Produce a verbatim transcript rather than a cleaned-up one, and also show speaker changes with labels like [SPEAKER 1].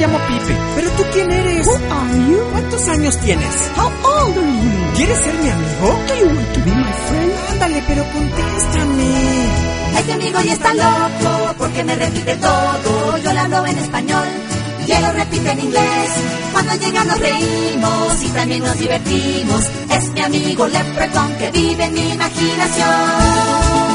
[SPEAKER 1] llamo Pipe. ¿Pero tú quién eres?
[SPEAKER 2] Who are you?
[SPEAKER 1] ¿Cuántos años tienes?
[SPEAKER 2] How old are you?
[SPEAKER 1] ¿Quieres ser mi amigo?
[SPEAKER 2] Do you want to be my friend?
[SPEAKER 1] Ándale, pero contéstame.
[SPEAKER 3] Este amigo ya está loco porque me repite todo. Yo le hablo en español y él lo repite en inglés. Cuando llega nos reímos y también nos divertimos. Es mi amigo Leprechaun que vive en mi imaginación.